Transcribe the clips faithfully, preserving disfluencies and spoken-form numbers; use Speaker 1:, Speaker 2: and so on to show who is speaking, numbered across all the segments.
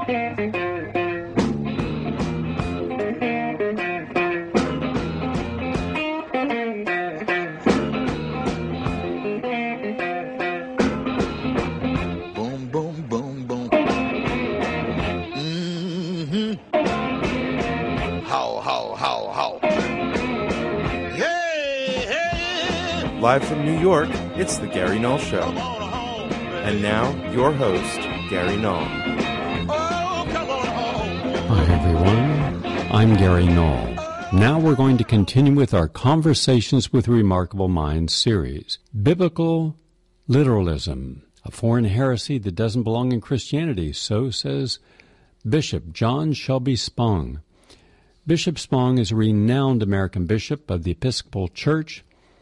Speaker 1: Live from New York, it's The Gary Null Show. And now, your host, Gary Null.
Speaker 2: Hi, everyone. I'm Gary Null. Now we're going to continue with our Conversations with Remarkable Minds series. Biblical literalism, a foreign heresy that doesn't belong in Christianity, so says Bishop John Shelby Spong. Bishop Spong is a renowned American bishop of the Episcopal Church,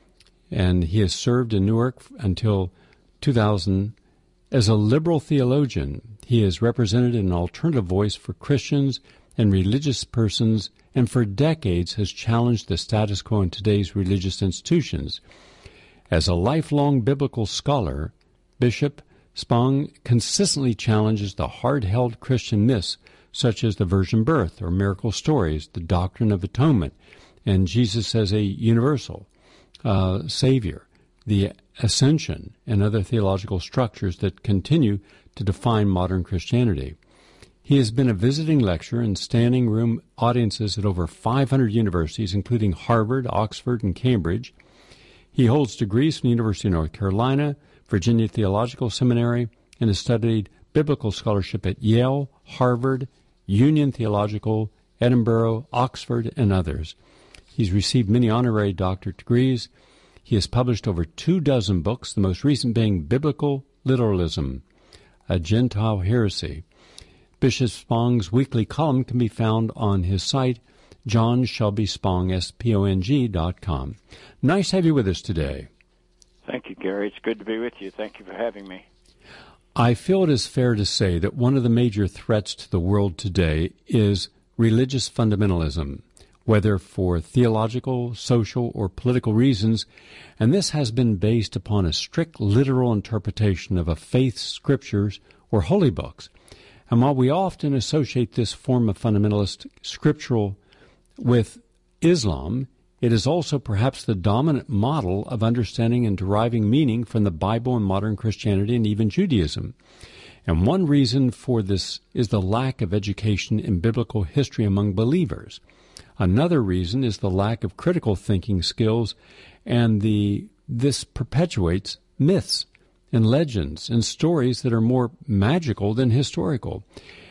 Speaker 2: and he has served in Newark until two thousand. As a liberal theologian, he has represented an alternative voice for Christians and religious persons, and for decades has challenged the status quo in today's religious institutions. As a lifelong biblical scholar, Bishop Spong consistently challenges the hard-held Christian myths such as the virgin birth or miracle stories, the doctrine of atonement, and Jesus as a universal Uh, Savior, the ascension, and other theological structures that continue to define modern Christianity. He has been a visiting lecturer in standing room audiences at over five hundred universities, including Harvard, Oxford, and Cambridge. He holds degrees from the University of North Carolina, Virginia Theological Seminary, and has studied biblical scholarship at Yale, Harvard, Union Theological, Edinburgh, Oxford, and others. He's received many honorary doctorate degrees. He has published over two dozen books, the most recent being Biblical Literalism, a Gentile Heresy. Bishop Spong's weekly column can be found on his site, John Shelby Spong, S P O N G dot com. Nice to have you with us today.
Speaker 3: Thank you, Gary. It's good to be with you. Thank you for having me.
Speaker 2: I feel it is fair to say that one of the major threats to the world today is religious fundamentalism, whether for theological, social, or political reasons, and this has been based upon a strict literal interpretation of a faith's scriptures or holy books. And while we often associate this form of fundamentalist scriptural with Islam, it is also perhaps the dominant model of understanding and deriving meaning from the Bible and modern Christianity and even Judaism. And one reason for this is the lack of education in biblical history among believers. Another reason is the lack of critical thinking skills, and the this perpetuates myths and legends and stories that are more magical than historical.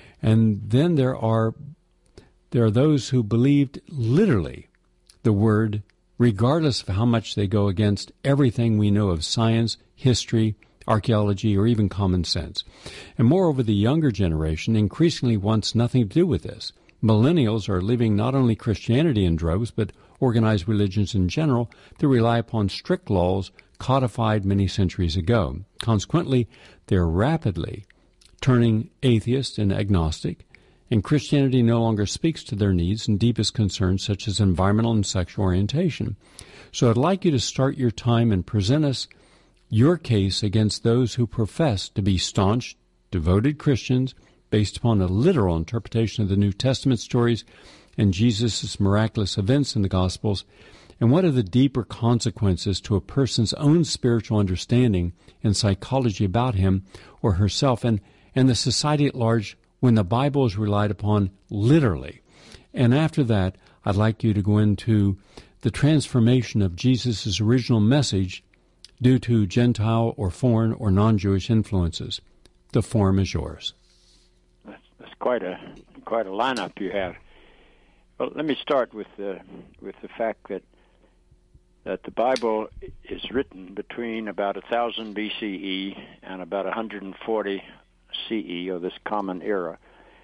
Speaker 2: And then there are there are those who believed literally the word, regardless of how much they go against everything we know of science, history, archaeology, or even common sense. And moreover, the younger generation increasingly wants nothing to do with this. Millennials are leaving not only Christianity in droves, but organized religions in general that rely upon strict laws codified many centuries ago. Consequently, they are rapidly turning atheist and agnostic, and Christianity no longer speaks to their needs and deepest concerns such as environmental and sexual orientation. So I'd like you to start your time and present us your case against those who profess to be staunch, devoted Christians based upon a literal interpretation of the New Testament stories and Jesus' miraculous events in the Gospels, and what are the deeper consequences to a person's own spiritual understanding and psychology about him or herself and, and the society at large when the Bible is relied upon literally. And after that, I'd like you to go into the transformation of Jesus' original message due to Gentile or foreign or non-Jewish influences. The forum is yours.
Speaker 3: That's quite a quite a lineup you have. Well, let me start with the with the fact that that the Bible is written between about one thousand B C E and about one hundred forty C E, or this Common Era.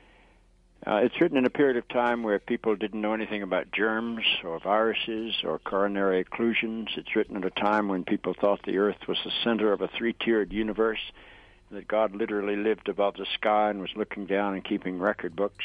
Speaker 3: Uh, it's written in a period of time where people didn't know anything about germs or viruses or coronary occlusions. It's written at a time when people thought the earth was the center of a three-tiered universe, that God literally lived above the sky and was looking down and keeping record books.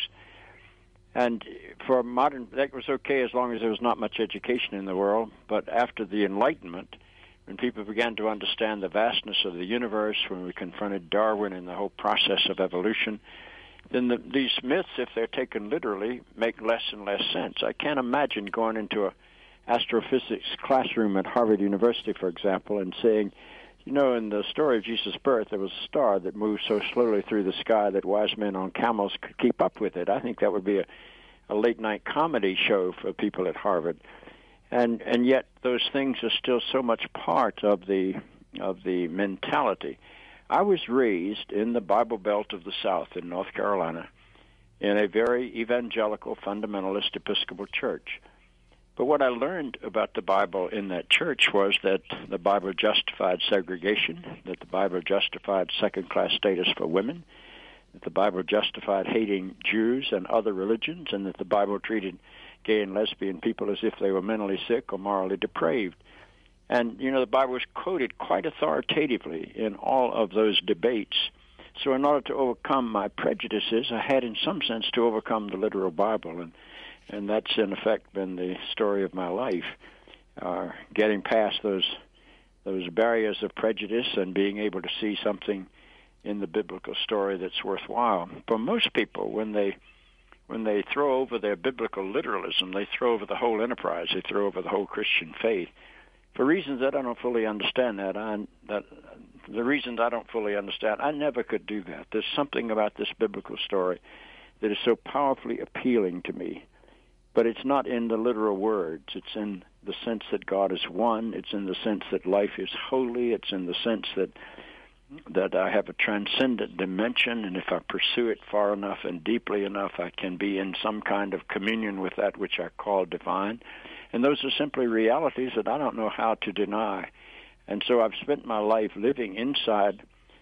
Speaker 3: And for modern, that was okay as long as there was not much education in the world. But after the Enlightenment, when people began to understand the vastness of the universe, when we confronted Darwin and the whole process of evolution, then the, these myths, if they're taken literally, make less and less sense. I can't imagine going into a astrophysics classroom at Harvard University, for example, and saying, you know, in the story of Jesus' birth, there was a star that moved so slowly through the sky that wise men on camels could keep up with it. I think that would be a, a late-night comedy show for people at Harvard. And and yet those things are still so much part of the of the mentality. I was raised in the Bible Belt of the South in North Carolina in a very evangelical, fundamentalist Episcopal church. But what I learned about the Bible in that church was that the Bible justified segregation, that the Bible justified second-class status for women, that the Bible justified hating Jews and other religions, and that the Bible treated gay and lesbian people as if they were mentally sick or morally depraved. And, you know, the Bible was quoted quite authoritatively in all of those debates. So in order to overcome my prejudices, I had in some sense to overcome the literal Bible, and And that's, in effect, been the story of my life, uh, getting past those those barriers of prejudice and being able to see something in the biblical story that's worthwhile. For most people, when they when they throw over their biblical literalism, they throw over the whole enterprise. They throw over the whole Christian faith. For reasons that I don't fully understand, that I that the reasons I don't fully understand, I never could do that. There's something about this biblical story that is so powerfully appealing to me. But it's not in the literal words. It's in the sense that God is one. It's in the sense that life is holy. It's in the sense that that I have a transcendent dimension, and if I pursue it far enough and deeply enough, I can be in some kind of communion with that which I call divine. And those are simply realities that I don't know how to deny. And so I've spent my life living inside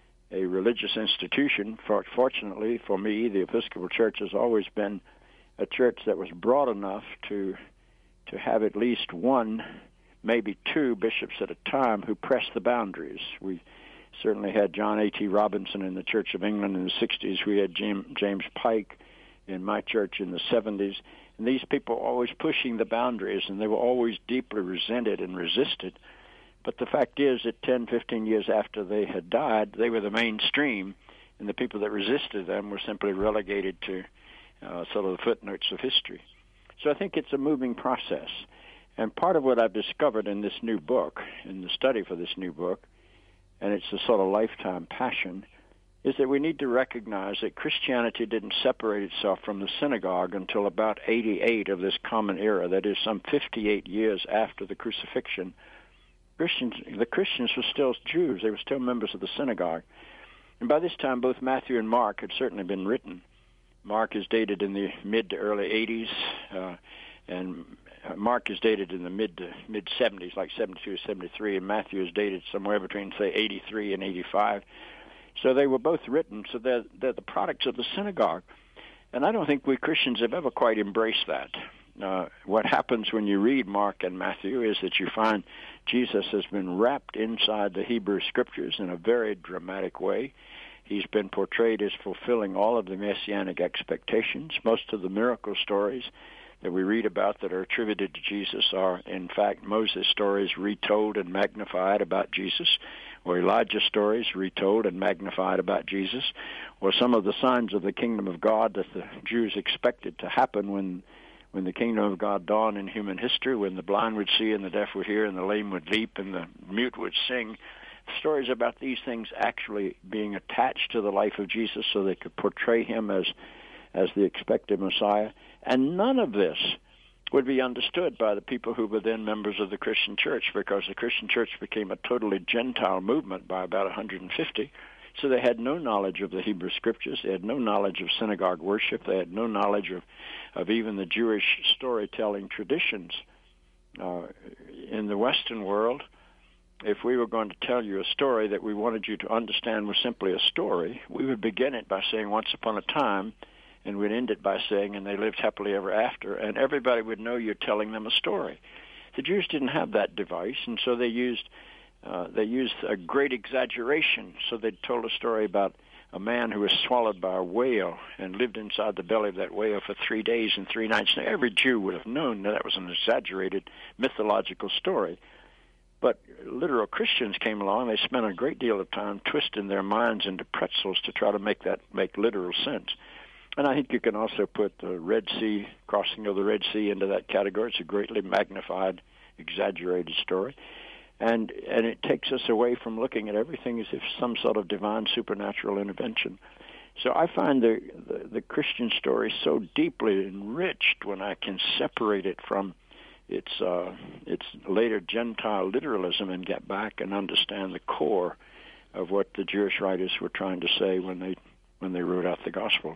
Speaker 3: a religious institution. Fortunately for me, the Episcopal Church has always been a church that was broad enough to to have at least one, maybe two bishops at a time who pressed the boundaries. We certainly had John A T Robinson in the Church of England in the sixties. We had James Pike in my church in the seventies. And these people were always pushing the boundaries, and they were always deeply resented and resisted. But the fact is that ten, fifteen years after they had died, they were the mainstream, and the people that resisted them were simply relegated to Uh, sort of the footnotes of history. So I think it's a moving process. And part of what I've discovered in this new book, in the study for this new book, and it's a sort of lifetime passion, is that we need to recognize that Christianity didn't separate itself from the synagogue until about eighty-eight of this common era, that is some fifty-eight years after the crucifixion. Christians, the Christians were still Jews. They were still members of the synagogue. And by this time, both Matthew and Mark had certainly been written. Mark is dated in the mid to early eighties, uh, and Mark is dated in the mid to mid seventies, like seventy-two, seventy-three, and Matthew is dated somewhere between, say, eighty-three and eighty-five. So they were both written, so they're, they're the products of the synagogue. And I don't think we Christians have ever quite embraced that. Uh, what happens when you read Mark and Matthew is that you find Jesus has been wrapped inside the Hebrew Scriptures in a very dramatic way. He's been portrayed as fulfilling all of the messianic expectations. Most of the miracle stories that we read about that are attributed to Jesus are, in fact, Moses' stories retold and magnified about Jesus, or Elijah's stories retold and magnified about Jesus, or some of the signs of the kingdom of God that the Jews expected to happen when when the kingdom of God dawned in human history, when the blind would see and the deaf would hear and the lame would leap and the mute would sing. Stories about these things actually being attached to the life of Jesus so they could portray him as as the expected Messiah. And none of this would be understood by the people who were then members of the Christian church, because the Christian church became a totally Gentile movement by about one hundred fifty. So they had no knowledge of the Hebrew Scriptures. They had no knowledge of synagogue worship. They had no knowledge of, of even the Jewish storytelling traditions. Uh, in the Western world, if we were going to tell you a story that we wanted you to understand was simply a story, we would begin it by saying once upon a time, and we'd end it by saying, and they lived happily ever after, and everybody would know you're telling them a story. The Jews didn't have that device, and so they used uh, they used a great exaggeration. So they told a story about a man who was swallowed by a whale and lived inside the belly of that whale for three days and three nights. Now, every Jew would have known that that was an exaggerated mythological story. But literal Christians came along. They spent a great deal of time twisting their minds into pretzels to try to make that make literal sense. And I think you can also put the Red Sea, crossing of the Red Sea into that category. It's a greatly magnified, exaggerated story. And and it takes us away from looking at everything as if some sort of divine supernatural intervention. So I find the, the, the Christian story so deeply enriched when I can separate it from its, uh, its later Gentile literalism and get back and understand the core of what the Jewish writers were trying to say when they when they wrote out the Gospels.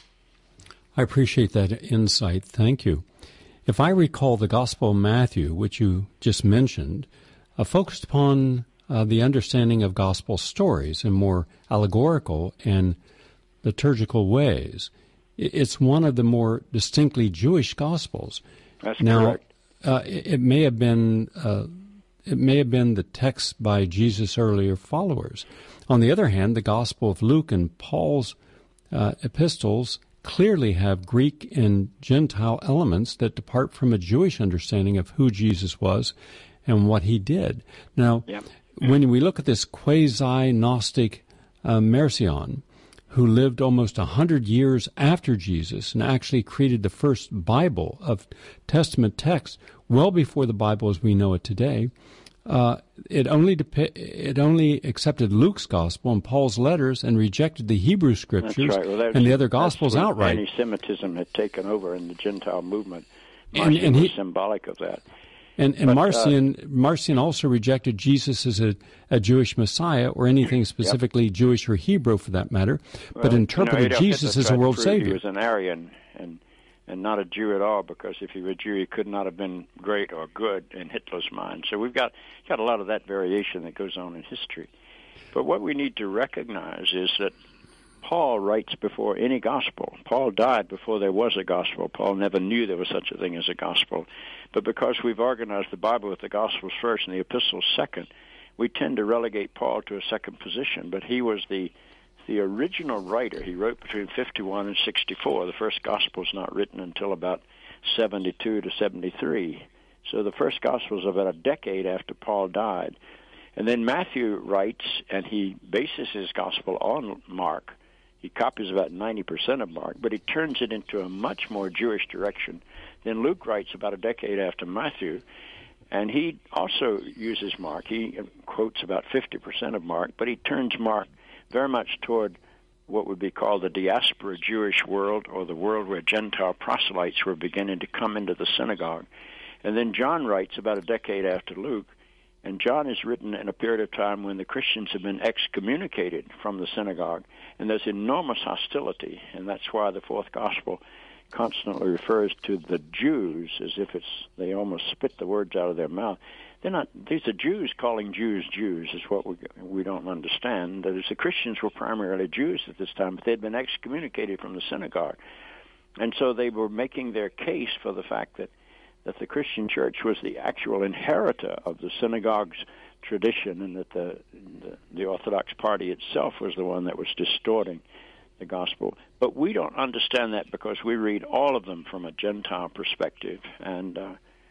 Speaker 2: I appreciate that insight. Thank you. If I recall, the Gospel of Matthew, which you just mentioned, uh, focused upon uh, the understanding of gospel stories in more allegorical and liturgical ways. It's one of the more distinctly Jewish Gospels.
Speaker 3: That's
Speaker 2: now,
Speaker 3: correct.
Speaker 2: Uh, it, it may have been uh, it may have been the text by Jesus' earlier followers. On the other hand, the Gospel of Luke and Paul's uh, epistles clearly have Greek and Gentile elements that depart from a Jewish understanding of who Jesus was and what he did. Now,
Speaker 3: yep.
Speaker 2: when we look at this quasi-Gnostic uh, Marcion, who lived almost a hundred years after Jesus and actually created the first Bible of Testament texts well before the Bible as we know it today, Uh, it only depi- it only accepted Luke's gospel and Paul's letters and rejected the Hebrew scriptures
Speaker 3: right. well,
Speaker 2: and the other gospels outright.
Speaker 3: Anti-Semitism had taken over in the Gentile movement.
Speaker 2: And,
Speaker 3: Marcion
Speaker 2: and he,
Speaker 3: was symbolic of that.
Speaker 2: And, and
Speaker 3: but,
Speaker 2: Marcion,
Speaker 3: uh,
Speaker 2: Marcion also rejected Jesus as a, a Jewish Messiah or anything specifically yep. Jewish or Hebrew for that matter,
Speaker 3: well,
Speaker 2: but interpreted
Speaker 3: you know,
Speaker 2: Jesus as a world Savior.
Speaker 3: He was an Aryan and and not a Jew at all, because if he were a Jew, he could not have been great or good in Hitler's mind. So we've got got a lot of that variation that goes on in history. But what we need to recognize is that Paul writes before any gospel. Paul died before there was a gospel. Paul never knew there was such a thing as a gospel. But because we've organized the Bible with the Gospels first and the epistles second, we tend to relegate Paul to a second position. But he was the the original writer. He wrote between fifty-one and sixty-four. The first gospel is not written until about seventy-two to seventy-three. So the first gospel is about a decade after Paul died. And then Matthew writes, and he bases his gospel on Mark. He copies about ninety percent of Mark, but he turns it into a much more Jewish direction. Then Luke writes about a decade after Matthew, and he also uses Mark. He quotes about fifty percent of Mark, but he turns Mark very much toward what would be called the diaspora Jewish world, or the world where Gentile proselytes were beginning to come into the synagogue. And then John writes about a decade after Luke, and John is written in a period of time when the Christians have been excommunicated from the synagogue, and there's enormous hostility, and that's why the fourth gospel constantly refers to the Jews as if it's they almost spit the words out of their mouth. They're not. These are Jews calling Jews Jews is what we we don't understand. That is, the Christians were primarily Jews at this time, but they'd been excommunicated from the synagogue, and so they were making their case for the fact that that the Christian church was the actual inheritor of the synagogue's tradition, and that the, the the Orthodox party itself was the one that was distorting the gospel. But we don't understand that because we read all of them from a Gentile perspective, and uh,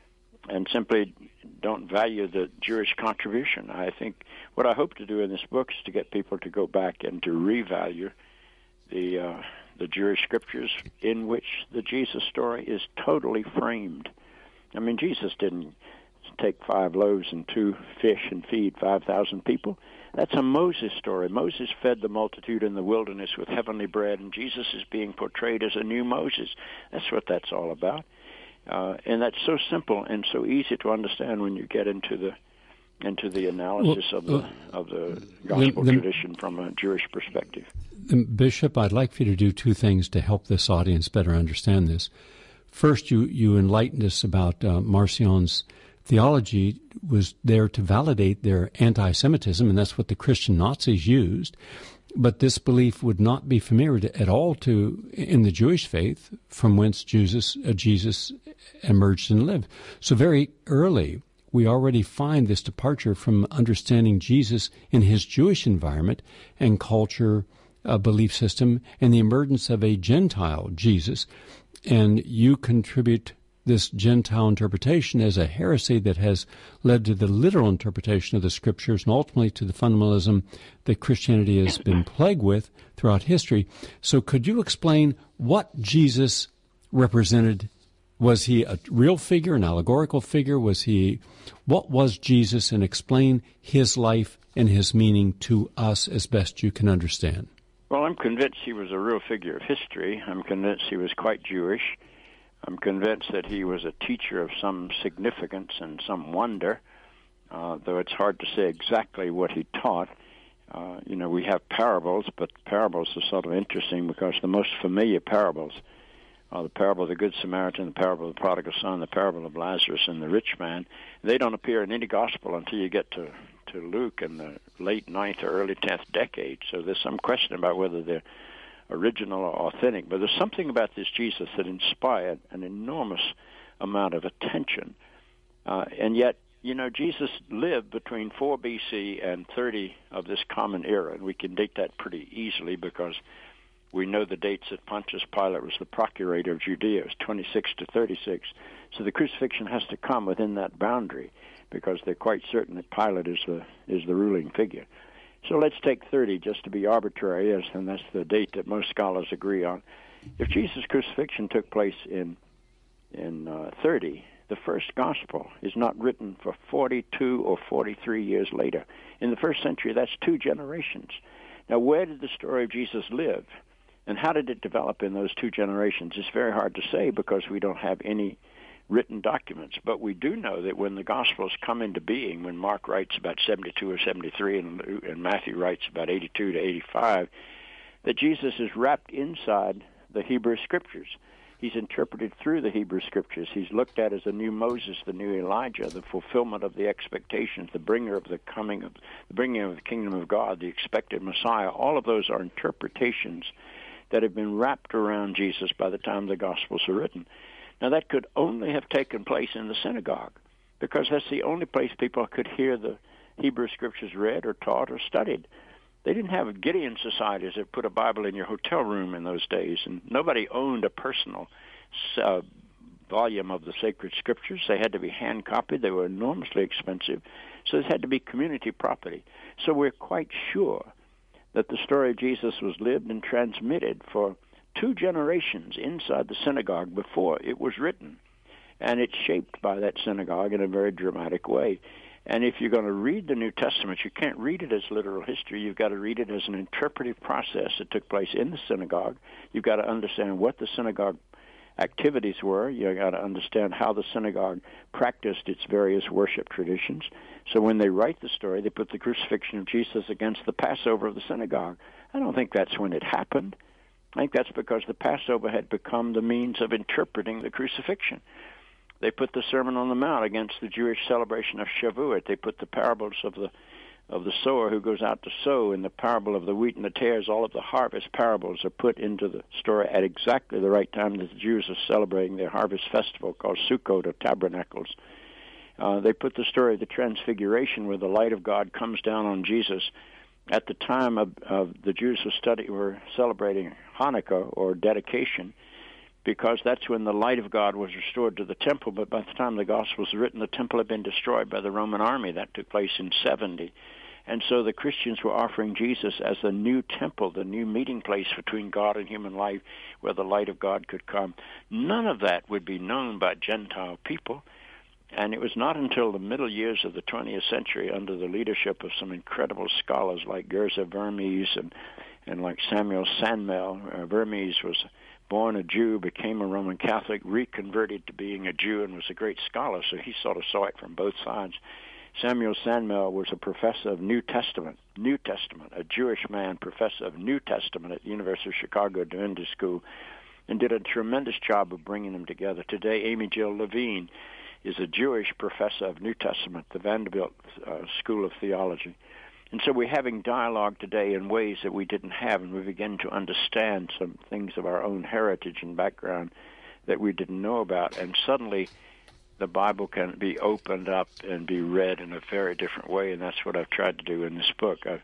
Speaker 3: and simply don't value the Jewish contribution. I think what I hope to do in this book is to get people to go back and to revalue the uh, the Jewish scriptures in which the Jesus story is totally framed. I mean, Jesus didn't take five loaves and two fish and feed five thousand people. That's a Moses story. Moses fed the multitude in the wilderness with heavenly bread, and Jesus is being portrayed as a new Moses. That's what that's all about. Uh, and that's so simple and so easy to understand when you get into the into the analysis well, of the uh, of the gospel the, the, tradition from a Jewish perspective.
Speaker 2: Bishop, I'd like for you to do two things to help this audience better understand this. First, you, you enlightened us about uh, Marcion's theology was there to validate their anti-Semitism, and that's what the Christian Nazis used. But this belief would not be familiar to, at all to in the Jewish faith, from whence Jesus, uh, Jesus emerged and lived. So very early, we already find this departure from understanding Jesus in his Jewish environment and culture, uh, belief system, and the emergence of a Gentile Jesus. And you contribute this Gentile interpretation as a heresy that has led to the literal interpretation of the Scriptures and ultimately to the fundamentalism that Christianity has been plagued with throughout history. So could you explain what Jesus represented? Was he a real figure, an allegorical figure? Was he, what was Jesus, and explain his life and his meaning to us as best you can understand?
Speaker 3: Well, I'm convinced he was a real figure of history. I'm convinced he was quite Jewish. I'm convinced that he was a teacher of some significance and some wonder, uh, though it's hard to say exactly what he taught. Uh, you know, we have parables, but parables are sort of interesting because the most familiar parables are the parable of the Good Samaritan, the parable of the prodigal son, the parable of Lazarus and the rich man. They don't appear in any gospel until you get to, to Luke in the late ninth or early tenth decade. So there's some question about whether they're original or authentic. But there's something about this Jesus that inspired an enormous amount of attention. Uh, and yet, you know, Jesus lived between four B C and thirty of this common era. And we can date that pretty easily because we know the dates that Pontius Pilate was the procurator of Judea. It was twenty-six to thirty-six. So the crucifixion has to come within that boundary because they're quite certain that Pilate is the is the ruling figure. So let's take thirty just to be arbitrary, as and that's the date that most scholars agree on. If Jesus' crucifixion took place in in uh, thirty, the first gospel is not written for forty-two or forty-three years later. In the first century, that's two generations. Now, where did the story of Jesus live, and how did it develop in those two generations? It's very hard to say because we don't have any written documents, but we do know that when the Gospels come into being, when Mark writes about seventy-two or seventy-three and, and Matthew writes about eighty-two to eighty-five, that Jesus is wrapped inside the Hebrew Scriptures. He's interpreted through the Hebrew Scriptures. He's looked at as the new Moses, the new Elijah, the fulfillment of the expectations, the bringer of the coming of the bringing of the kingdom of God, the expected Messiah. All of those are interpretations that have been wrapped around Jesus by the time the Gospels are written. Now, that could only have taken place in the synagogue because that's the only place people could hear the Hebrew Scriptures read or taught or studied. They didn't have Gideon societies that put a Bible in your hotel room in those days, and nobody owned a personal uh, volume of the sacred Scriptures. They had to be hand-copied. They were enormously expensive, so this had to be community property. So we're quite sure that the story of Jesus was lived and transmitted for two generations inside the synagogue before it was written, and it's shaped by that synagogue in a very dramatic way. And if you're going to read the New Testament, you can't read it as literal history. You've got to read it as an interpretive process that took place in the synagogue. You've got to understand what the synagogue activities were. You've got to understand how the synagogue practiced its various worship traditions. So when they write the story, they put the crucifixion of Jesus against the Passover of the synagogue. I don't think that's when it happened. I think that's because the Passover had become the means of interpreting the crucifixion. They put the Sermon on the Mount against the Jewish celebration of Shavuot. They put the parables of the of the sower who goes out to sow and the parable of the wheat and the tares. All of the harvest parables are put into the story at exactly the right time that the Jews are celebrating their harvest festival called Sukkot or Tabernacles. Uh, they put the story of the Transfiguration where the light of God comes down on Jesus at the time of, of the Jews were, study, were celebrating Hanukkah or dedication, because that's when the light of God was restored to the temple. But by the time the gospel was written, the temple had been destroyed by the Roman army. That took place in seventy. And so the Christians were offering Jesus as the new temple, the new meeting place between God and human life, where the light of God could come. None of that would be known by Gentile people. And it was not until the middle years of the twentieth century, under the leadership of some incredible scholars like Gerza Vermes and, and like Samuel Sandmel. Uh, Vermes was born a Jew, became a Roman Catholic, reconverted to being a Jew, and was a great scholar, so he sort of saw it from both sides. Samuel Sandmel was a professor of New Testament, New Testament, a Jewish man, professor of New Testament at the University of Chicago Divinity School, and did a tremendous job of bringing them together. Today, Amy Jill Levine is a Jewish professor of New Testament, the Vanderbilt uh, School of Theology. And so we're having dialogue today in ways that we didn't have, and we begin to understand some things of our own heritage and background that we didn't know about. And suddenly the Bible can be opened up and be read in a very different way, and that's what I've tried to do in this book. I've,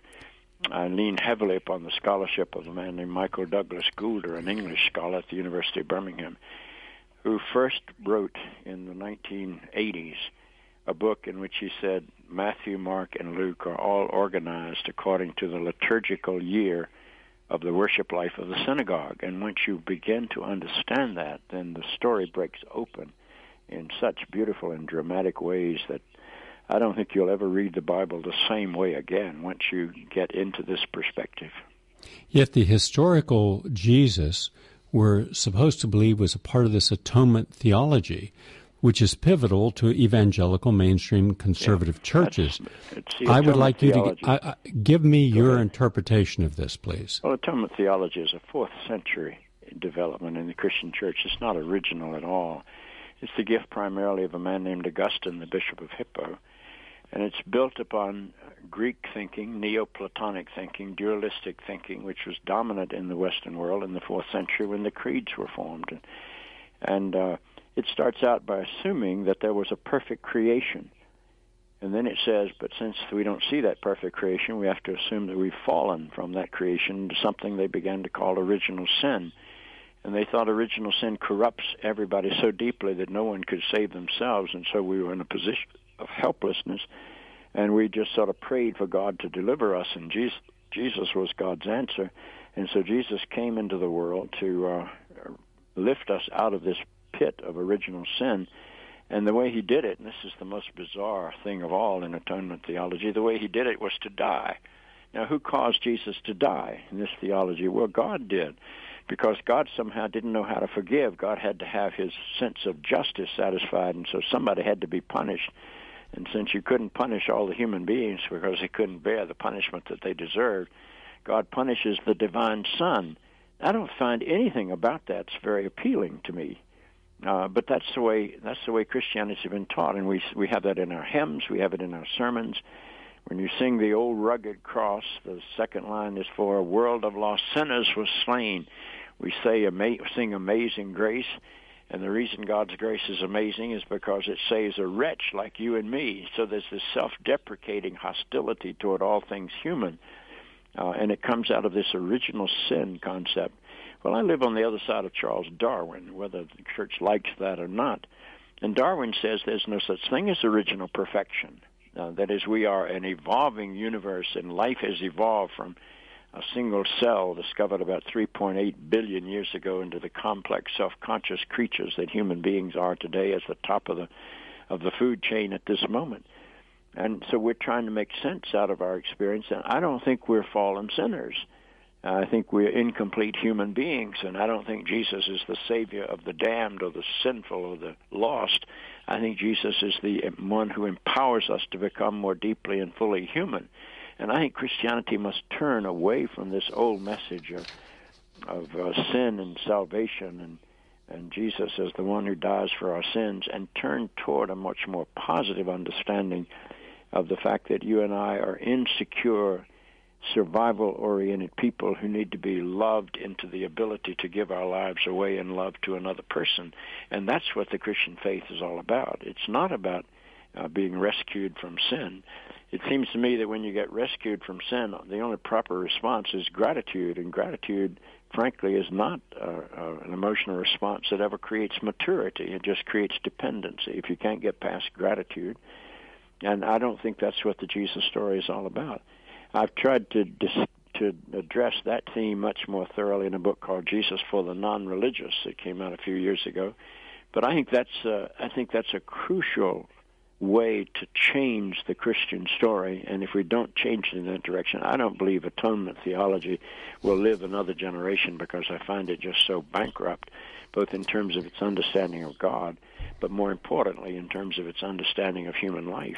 Speaker 3: I lean heavily upon the scholarship of a man named Michael Douglas Goulder, an English scholar at the University of Birmingham, who first wrote in the nineteen eighties a book in which he said Matthew, Mark, and Luke are all organized according to the liturgical year of the worship life of the synagogue. And once you begin to understand that, then the story breaks open in such beautiful and dramatic ways that I don't think you'll ever read the Bible the same way again once you get into this perspective.
Speaker 2: Yet the historical Jesus we're supposed to believe was a part of this atonement theology, which is pivotal to evangelical mainstream conservative yeah, churches. I would like theology. you to uh, give me Go your ahead. interpretation of this, please.
Speaker 3: Well, atonement theology is a fourth century development in the Christian church. It's not original at all. It's the gift primarily of a man named Augustine, the Bishop of Hippo, and it's built upon Greek thinking, Neoplatonic thinking, dualistic thinking, which was dominant in the Western world in the fourth century when the creeds were formed. And, and uh, it starts out by assuming that there was a perfect creation. And then it says, but since we don't see that perfect creation, we have to assume that we've fallen from that creation to something they began to call original sin. And they thought original sin corrupts everybody so deeply that no one could save themselves, and so we were in a position of helplessness, and we just sort of prayed for God to deliver us, and Jesus, Jesus was God's answer. And so Jesus came into the world to uh, lift us out of this pit of original sin. And the way he did it, and this is the most bizarre thing of all in atonement theology, the way he did it was to die. Now, who caused Jesus to die in this theology? Well, God did, because God somehow didn't know how to forgive. God had to have his sense of justice satisfied, and so somebody had to be punished. And since you couldn't punish all the human beings because they couldn't bear the punishment that they deserved, God punishes the divine Son. I don't find anything about that's very appealing to me. Uh, but that's the way that's the way Christianity has been taught, and we we have that in our hymns, we have it in our sermons. When you sing the old rugged cross, the second line is for a world of lost sinners was slain. We say ama- sing Amazing Grace, and the reason God's grace is amazing is because it saves a wretch like you and me. So there's this self-deprecating hostility toward all things human, uh, and it comes out of this original sin concept. Well, I live on the other side of Charles Darwin, whether the church likes that or not. And Darwin says there's no such thing as original perfection. Uh, that is, we are an evolving universe, and life has evolved from a single cell discovered about three point eight billion years ago into the complex, self-conscious creatures that human beings are today as the top of the of the food chain at this moment. And so we're trying to make sense out of our experience, and I don't think we're fallen sinners. I think we're incomplete human beings, and I don't think Jesus is the Savior of the damned or the sinful or the lost. I think Jesus is the one who empowers us to become more deeply and fully human. And I think Christianity must turn away from this old message of, of uh, sin and salvation and, and Jesus as the one who dies for our sins, and turn toward a much more positive understanding of the fact that you and I are insecure, survival-oriented people who need to be loved into the ability to give our lives away in love to another person. And that's what the Christian faith is all about. It's not about uh, being rescued from sin. It seems to me that when you get rescued from sin, the only proper response is gratitude, and gratitude, frankly, is not uh, uh, an emotional response that ever creates maturity. It just creates dependency if you can't get past gratitude. And I don't think that's what the Jesus story is all about. I've tried to dis- to address that theme much more thoroughly in a book called Jesus for the Non-Religious that came out a few years ago. But I think that's uh, I think that's a crucial way to change the Christian story. And if we don't change it in that direction, I don't believe atonement theology will live another generation, because I find it just so bankrupt, both in terms of its understanding of God, but more importantly in terms of its understanding of human life.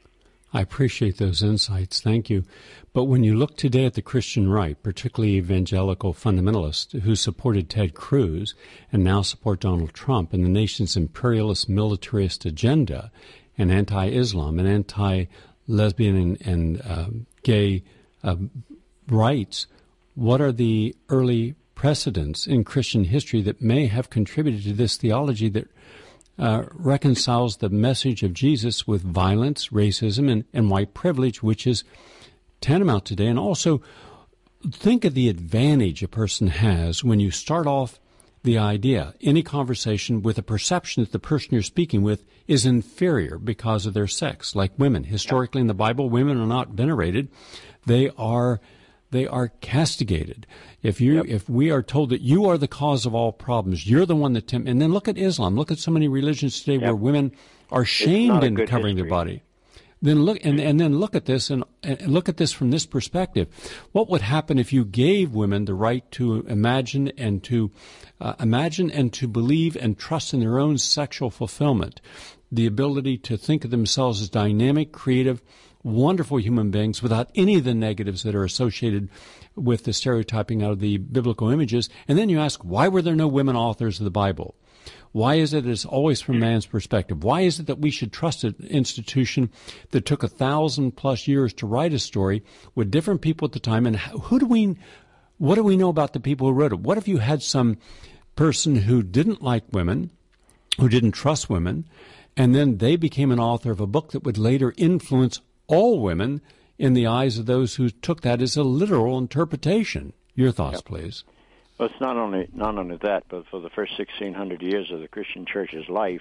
Speaker 2: I appreciate those insights. Thank you. But when you look today at the Christian right, particularly evangelical fundamentalists who supported Ted Cruz and now support Donald Trump and the nation's imperialist militarist agenda and anti-Islam and anti-lesbian and, and uh, gay uh, rights, what are the early precedents in Christian history that may have contributed to this theology that Uh, reconciles the message of Jesus with violence, racism, and, and white privilege, which is tantamount today? And also, think of the advantage a person has when you start off the idea. Any conversation with a perception that the person you're speaking with is inferior because of their sex, like women. Historically in the Bible, women are not venerated. They are they are castigated. If you
Speaker 3: yep.
Speaker 2: if we are told that you are the cause of all problems, you're the one that tempt, and then look at Islam. Look at so many religions today yep. where women are shamed in covering history. their body. Then look and, and then look at this and, and look at this from this perspective. What would happen if you gave women the right to imagine and to uh, imagine and to believe and trust in their own sexual fulfillment, the ability to think of themselves as dynamic, creative, wonderful human beings without any of the negatives that are associated with the stereotyping out of the biblical images? And then you ask, why were there no women authors of the Bible? Why is it it's always from man's perspective? Why is it that we should trust an institution that took a thousand plus years to write a story with different people at the time? And who do we, what do we know about the people who wrote it? What if you had some person who didn't like women, who didn't trust women, and then they became an author of a book that would later influence all women in the eyes of those who took that as a literal interpretation? Your thoughts, yep. please.
Speaker 3: Well, it's not only not only that, but for the first sixteen hundred years of the Christian Church's life,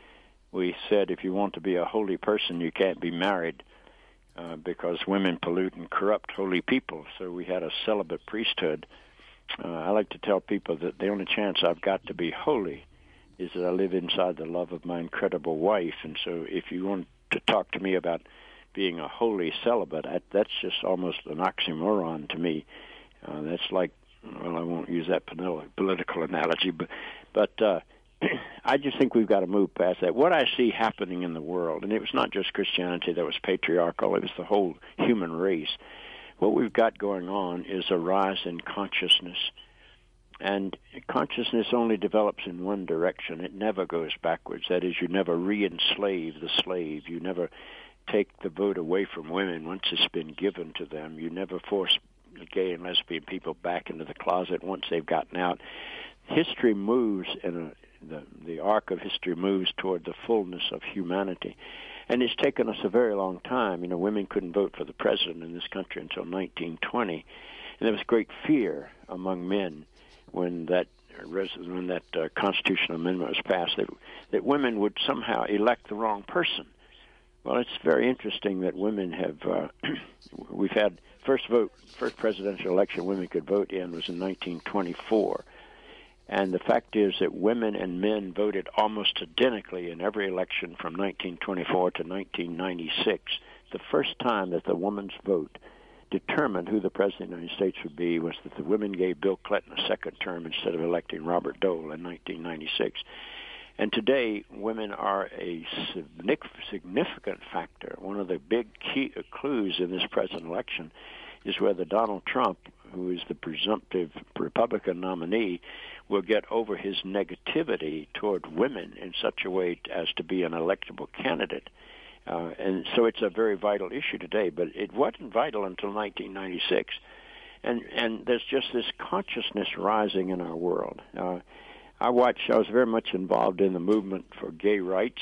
Speaker 3: we said if you want to be a holy person, you can't be married uh, because women pollute and corrupt holy people. So we had a celibate priesthood. Uh, I like to tell people that the only chance I've got to be holy is that I live inside the love of my incredible wife. And so if you want to talk to me about being a holy celibate, I, that's just almost an oxymoron to me. Uh, that's like, well, I won't use that political analogy, but but uh, I just think we've got to move past that. What I see happening in the world, and it was not just Christianity that was patriarchal, it was the whole human race. What we've got going on is a rise in consciousness, and consciousness only develops in one direction. It never goes backwards. That is, you never re-enslave the slave. You never take the vote away from women once it's been given to them. You never force gay and lesbian people back into the closet once they've gotten out. History moves, in a, the, the arc of history moves toward the fullness of humanity. And it's taken us a very long time. You know, women couldn't vote for the president in this country until nineteen twenty. And there was great fear among men when that when that uh, constitutional amendment was passed, that, that women would somehow elect the wrong person. Well, it's very interesting that women have, uh, we've had first vote, first presidential election women could vote in was in nineteen twenty-four. And the fact is that women and men voted almost identically in every election from nineteen twenty-four to nineteen ninety-six. The first time that the woman's vote determined who the president of the United States would be was that the women gave Bill Clinton a second term instead of electing Robert Dole in nineteen ninety-six. And today, women are a significant factor. One of the big key clues in this present election is whether Donald Trump, who is the presumptive Republican nominee, will get over his negativity toward women in such a way as to be an electable candidate. Uh, and so it's a very vital issue today, but it wasn't vital until nineteen ninety-six. And, and there's just this consciousness rising in our world. Uh, I watched, I was very much involved in the movement for gay rights.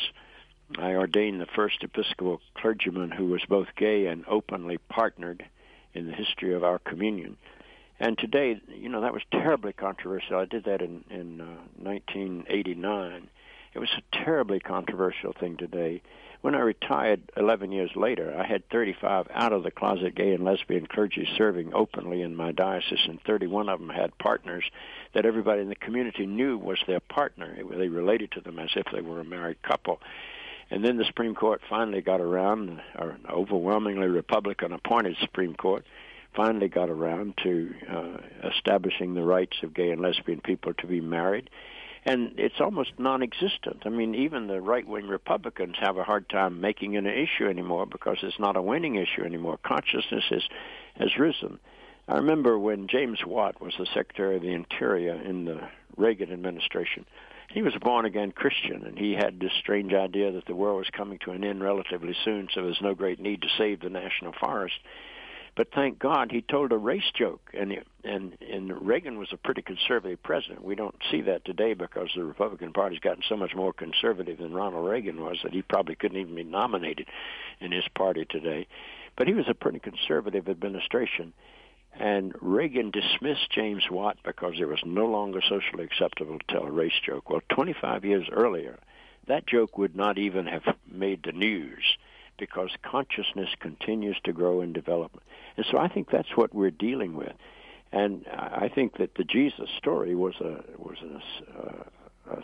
Speaker 3: I ordained the first Episcopal clergyman who was both gay and openly partnered in the history of our communion. And today, you know, that was terribly controversial. I did that in, in uh, nineteen eighty-nine. It was a terribly controversial thing today. When I retired eleven years later, I had thirty-five out-of-the-closet gay and lesbian clergy serving openly in my diocese, and thirty-one of them had partners that everybody in the community knew was their partner. They related to them as if they were a married couple. And then the Supreme Court finally got around, or an overwhelmingly Republican-appointed Supreme Court, finally got around to uh, establishing the rights of gay and lesbian people to be married. And it's almost non-existent. I mean, even the right-wing Republicans have a hard time making it an issue anymore because it's not a winning issue anymore. Consciousness has, has risen. I remember when James Watt was the Secretary of the Interior in the Reagan administration, he was a born-again Christian, and he had this strange idea that the world was coming to an end relatively soon, so there's no great need to save the national forest. But thank God he told a race joke, and and and Reagan was a pretty conservative president. We don't see that today because the Republican Party's gotten so much more conservative than Ronald Reagan was that he probably couldn't even be nominated in his party today. But he was a pretty conservative administration, And Reagan dismissed James Watt because it was no longer socially acceptable to tell a race joke. Well, twenty-five years earlier, that joke would not even have made the news because consciousness continues to grow and develop. And so I think that's what we're dealing with. And I think that the Jesus story was a was a, a, a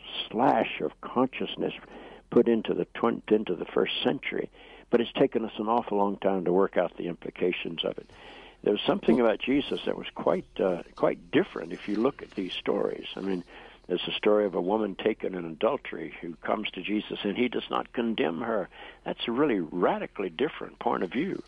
Speaker 3: slash of consciousness put into the tw- into the first century, but it's taken us an awful long time to work out the implications of it. There was something about Jesus that was quite uh, quite different if you look at these stories. I mean, there's a story of a woman taken in adultery who comes to Jesus, and he does not condemn her. That's a really radically different point of view.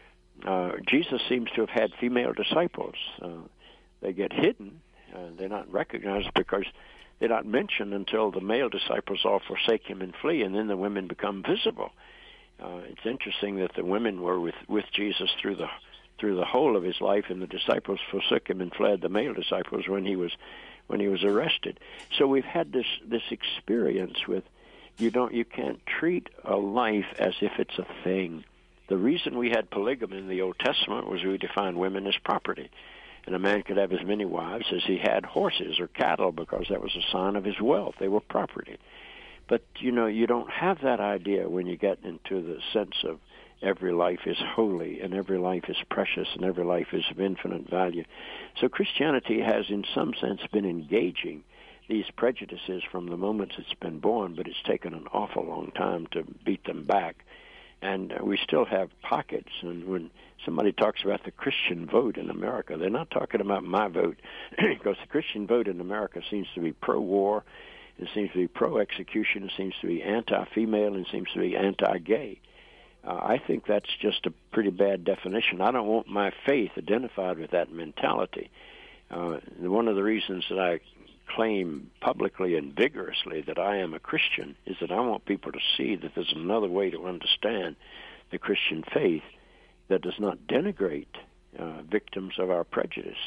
Speaker 3: Uh, Jesus seems to have had female disciples. Uh, they get hidden. Uh, they're not recognized because they're not mentioned until the male disciples all forsake him and flee, and then the women become visible. Uh, it's interesting that the women were with, with Jesus through the through the whole of his life, and the disciples forsook him and fled, the male disciples, when he was when he was arrested. So we've had this this experience with you don't you can't treat a life as if it's a thing. The reason we had polygamy in the Old Testament was we defined women as property. And a man could have as many wives as he had horses or cattle because that was a sign of his wealth. They were property. But, you know, you don't have that idea when you get into the sense of every life is holy and every life is precious and every life is of infinite value. So Christianity has, in some sense, been engaging these prejudices from the moment it's been born, but it's taken an awful long time to beat them back. And we still have pockets. And when somebody talks about the Christian vote in America, they're not talking about my vote, because the Christian vote in America seems to be pro-war, it seems to be pro-execution, it seems to be anti-female, and it seems to be anti-gay. Uh, I think that's just a pretty bad definition. I don't want my faith identified with that mentality. Uh, one of the reasons that I claim publicly and vigorously that I am a Christian is that I want people to see that there's another way to understand the Christian faith that does not denigrate uh, victims of our prejudice.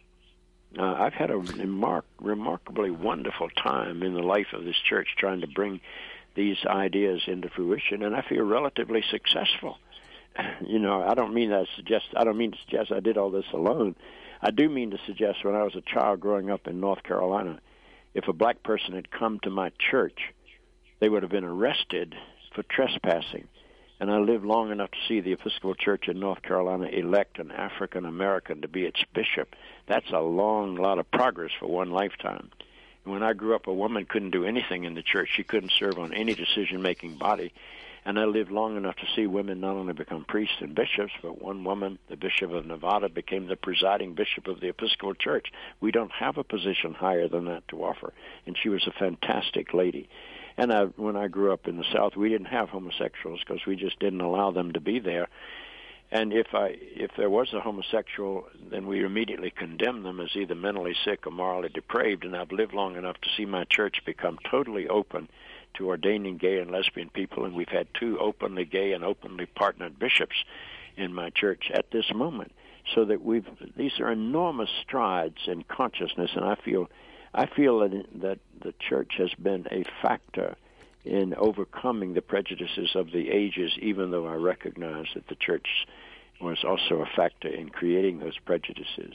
Speaker 3: Uh, I've had a remark, remarkably wonderful time in the life of this church trying to bring these ideas into fruition, and I feel relatively successful. You know, I don't mean that suggest I don't mean to suggest I did all this alone. I do mean to suggest when I was a child growing up in North Carolina, if a black person had come to my church, they would have been arrested for trespassing. And I lived long enough to see the Episcopal Church in North Carolina elect an African American to be its bishop. That's a long lot of progress for one lifetime. And when I grew up, a woman couldn't do anything in the church. She couldn't serve on any decision-making body. And I lived long enough to see women not only become priests and bishops, but one woman, the Bishop of Nevada, became the presiding bishop of the Episcopal Church. We don't have a position higher than that to offer. And she was a fantastic lady. And I, when I grew up in the South, we didn't have homosexuals because we just didn't allow them to be there. And if I if there was a homosexual, then we immediately condemned them as either mentally sick or morally depraved. And I've lived long enough to see my church become totally open to ordaining gay and lesbian people, and we've had two openly gay and openly partnered bishops in my church at this moment. So that we've these are enormous strides in consciousness, and I feel I feel that, that the church has been a factor in overcoming the prejudices of the ages, even though I recognize that the church was also a factor in creating those prejudices.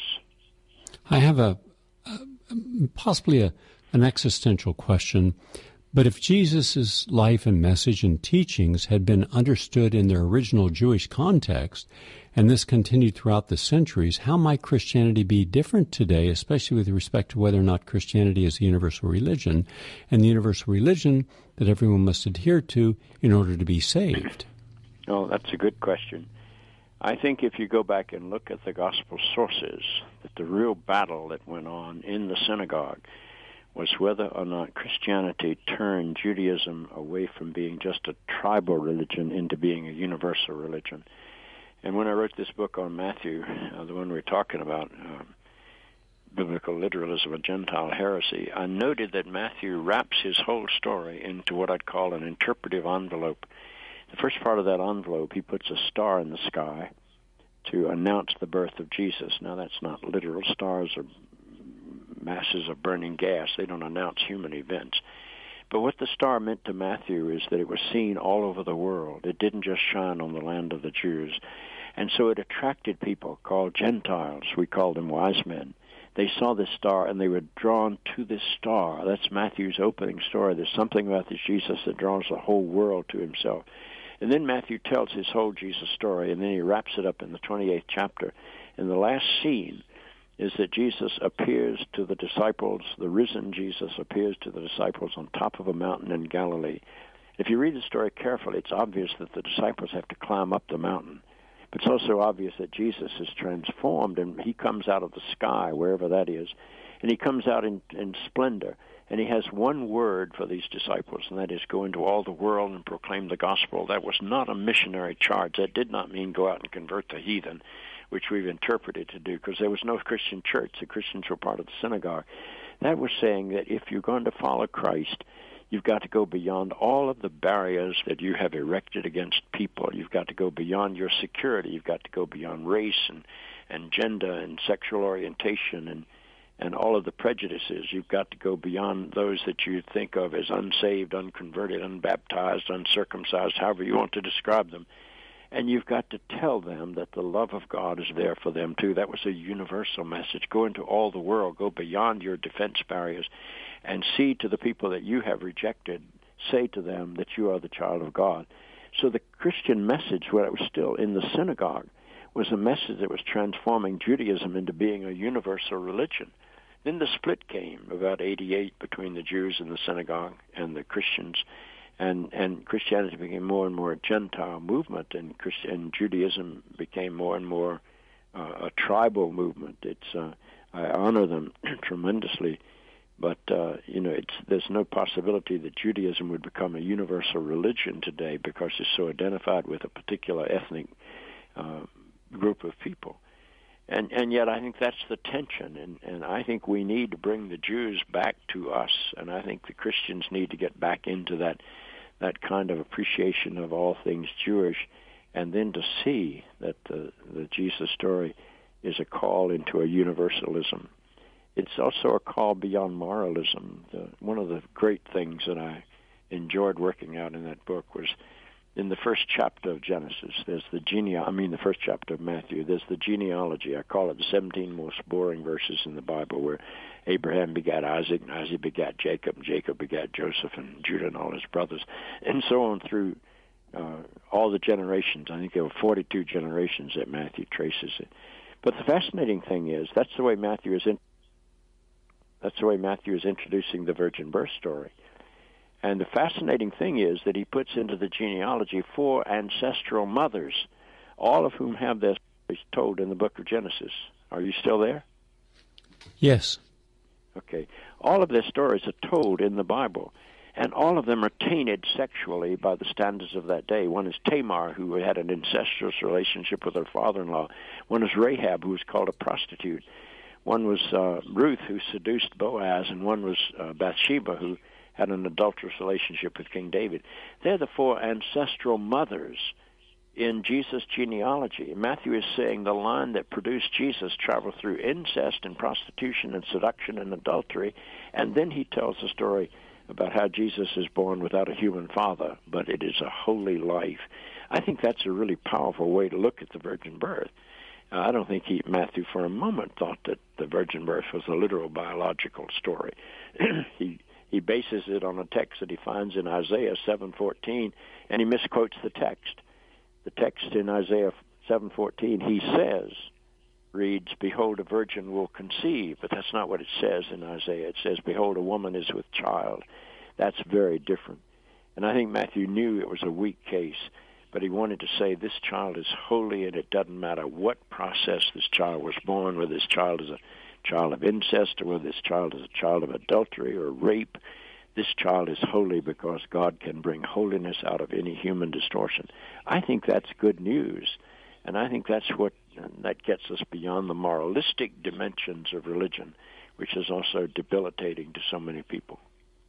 Speaker 2: I have a, a possibly a, an existential question. But if Jesus' life and message and teachings had been understood in their original Jewish context, and this continued throughout the centuries, how might Christianity be different today, especially with respect to whether or not Christianity is the universal religion, and the universal religion that everyone must adhere to in order to be saved?
Speaker 3: Oh, that's a good question. I think if you go back and look at the gospel sources, that the real battle that went on in the synagogue was whether or not Christianity turned Judaism away from being just a tribal religion into being a universal religion. And when I wrote this book on Matthew, uh, the one we're talking about, uh, Biblical Literalism, a Gentile Heresy, I noted that Matthew wraps his whole story into what I'd call an interpretive envelope. The first part of that envelope, he puts a star in the sky to announce the birth of Jesus. Now, that's not literal. Stars are masses of burning gas. They don't announce human events. But what the star meant to Matthew is that it was seen all over the world. It didn't just shine on the land of the Jews. And so it attracted people called Gentiles. We call them wise men. They saw this star, and they were drawn to this star. That's Matthew's opening story. There's something about this Jesus that draws the whole world to himself. And then Matthew tells his whole Jesus story, and then he wraps it up in the twenty-eighth chapter. And the last scene is that Jesus appears to the disciples, the risen Jesus appears to the disciples on top of a mountain in Galilee. If you read the story carefully, it's obvious that the disciples have to climb up the mountain. But it's also obvious that Jesus is transformed, and he comes out of the sky, wherever that is, and he comes out in, in splendor. And he has one word for these disciples, and that is go into all the world and proclaim the gospel. That was not a missionary charge. That did not mean go out and convert the heathen, which we've interpreted to do, because there was no Christian church. The Christians were part of the synagogue. That was saying that if you're going to follow Christ, you've got to go beyond all of the barriers that you have erected against people. You've got to go beyond your security. You've got to go beyond race and, and gender and sexual orientation and, and all of the prejudices. You've got to go beyond those that you think of as unsaved, unconverted, unbaptized, uncircumcised, however you want to describe them. And you've got to tell them that the love of God is there for them, too. That was a universal message. Go into all the world. Go beyond your defense barriers and see to the people that you have rejected. Say to them that you are the child of God. So the Christian message, when it was still in the synagogue, was a message that was transforming Judaism into being a universal religion. Then the split came about eighty-eight between the Jews in the synagogue and the Christians. And, and Christianity became more and more a Gentile movement, and, Christ, and Judaism became more and more uh, a tribal movement. It's uh, I honor them tremendously, but uh, you know, it's, there's no possibility that Judaism would become a universal religion today because it's so identified with a particular ethnic uh, group of people. And and yet I think that's the tension, and, and I think we need to bring the Jews back to us, and I think the Christians need to get back into that that kind of appreciation of all things Jewish, and then to see that the, the Jesus story is a call into a universalism. It's also a call beyond moralism. The, one of the great things that I enjoyed working out in that book was in the first chapter of Genesis, there's the gene- I mean the first chapter of Matthew, there's the genealogy. I call it the seventeen most boring verses in the Bible, where Abraham begat Isaac, and Isaac begat Jacob, and Jacob begat Joseph, and Judah and all his brothers, and so on through uh, all the generations. I think there were forty-two generations that Matthew traces it. But the fascinating thing is, that's the way Matthew is in, that's the way Matthew is introducing the virgin birth story. And the fascinating thing is that he puts into the genealogy four ancestral mothers, all of whom have their stories told in the book of Genesis. Are you still there?
Speaker 2: Yes.
Speaker 3: Okay. All of their stories are told in the Bible, and all of them are tainted sexually by the standards of that day. One is Tamar, who had an incestuous relationship with her father-in-law. One is Rahab, who was called a prostitute. One was uh, Ruth, who seduced Boaz, and one was uh, Bathsheba, who had an adulterous relationship with King David. They're the four ancestral mothers in Jesus' genealogy. Matthew is saying the line that produced Jesus traveled through incest and prostitution and seduction and adultery, and then he tells the story about how Jesus is born without a human father, but it is a holy life. I think that's a really powerful way to look at the virgin birth. Uh, I don't think he, Matthew for a moment thought that the virgin birth was a literal biological story. he He bases it on a text that he finds in Isaiah seven fourteen, and he misquotes the text. The text in Isaiah seven fourteen, he says, reads, "Behold, a virgin will conceive," but that's not what it says in Isaiah. It says, "Behold, a woman is with child." That's very different. And I think Matthew knew it was a weak case, but he wanted to say this child is holy, and it doesn't matter what process this child was born, whether this child is a child of incest, or whether this child is a child of adultery or rape. This child is holy because God can bring holiness out of any human distortion. I think that's good news, and I think that's what that gets us beyond the moralistic dimensions of religion, which is also debilitating to so many people.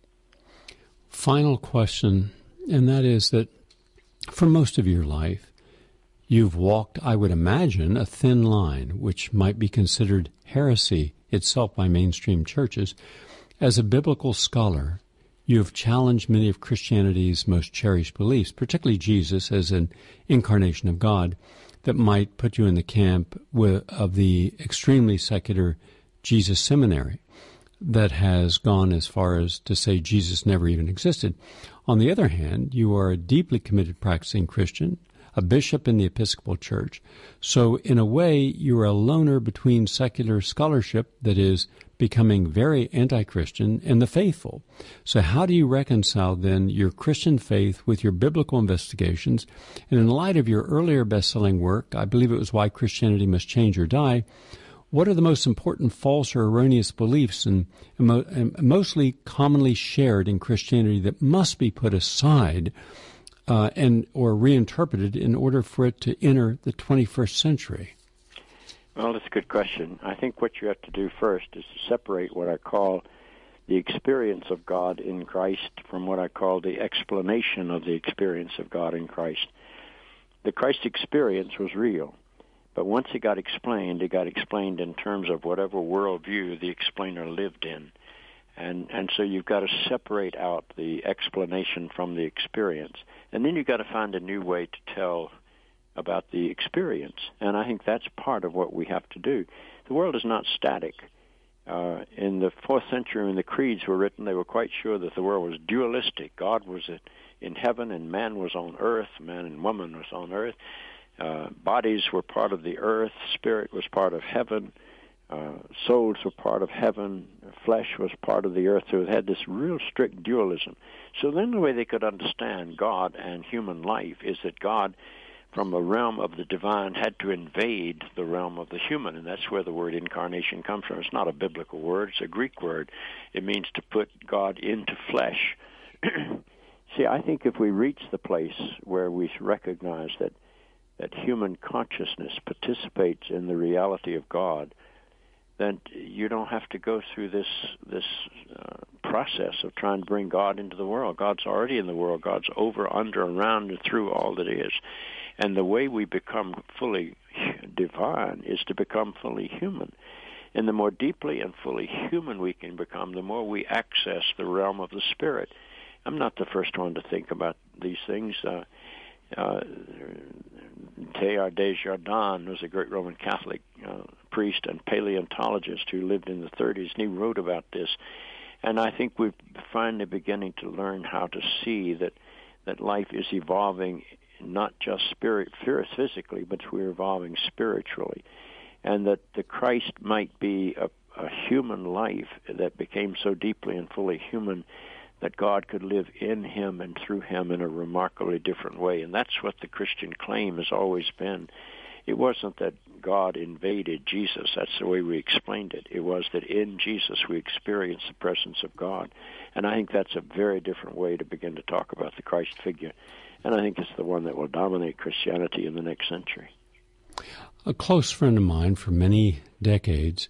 Speaker 2: Final question, and that is that for most of your life, you've walked, I would imagine, a thin line, which might be considered heresy itself by mainstream churches. As a biblical scholar, you have challenged many of Christianity's most cherished beliefs, particularly Jesus as an incarnation of God, that might put you in the camp with, of the extremely secular Jesus Seminary that has gone as far as to say Jesus never even existed. On the other hand, you are a deeply committed practicing Christian, a bishop in the Episcopal Church. So in a way, you're a loner between secular scholarship that is becoming very anti-Christian and the faithful. So how do you reconcile then your Christian faith with your biblical investigations? And in light of your earlier best-selling work, I believe it was Why Christianity Must Change or Die, what are the most important false or erroneous beliefs and, and, and mostly commonly shared in Christianity that must be put aside uh, and or reinterpreted in order for it to enter the twenty-first century?
Speaker 3: Well, that's a good question. I think what you have to do first is to separate what I call the experience of God in Christ from what I call the explanation of the experience of God in Christ. The Christ experience was real. But once it got explained, it got explained in terms of whatever worldview the explainer lived in. And and so you've got to separate out the explanation from the experience. And then you've got to find a new way to tell about the experience. And I think that's part of what we have to do. The world is not static. Uh, in the fourth century, when the creeds were written, they were quite sure that the world was dualistic. God was in heaven and man was on earth, man and woman was on earth. Uh, bodies were part of the earth, spirit was part of heaven, uh, souls were part of heaven, flesh was part of the earth. So it had this real strict dualism. So then the way they could understand God and human life is that God, from the realm of the divine, had to invade the realm of the human, and that's where the word incarnation comes from. It's not a biblical word, it's a Greek word. It means to put God into flesh. See, I think if we reach the place where we recognize that that human consciousness participates in the reality of God, then you don't have to go through this this uh, process of trying to bring God into the world. God's already in the world. God's over, under, around, and through all that is. And the way we become fully divine is to become fully human. And the more deeply and fully human we can become, the more we access the realm of the Spirit. I'm not the first one to think about these things. Uh, uh, Teilhard de Chardin was a great Roman Catholic uh, priest and paleontologist who lived in the thirties, and he wrote about this. And I think we're finally beginning to learn how to see that, that life is evolving not just spirit physically, but we're evolving spiritually. And that the Christ might be a, a human life that became so deeply and fully human that God could live in him and through him in a remarkably different way. And that's what the Christian claim has always been. It wasn't that God invaded Jesus. That's the way we explained it. It was that in Jesus we experienced the presence of God. And I think that's a very different way to begin to talk about the Christ figure. And I think it's the one that will dominate Christianity in the next century.
Speaker 2: A close friend of mine for many decades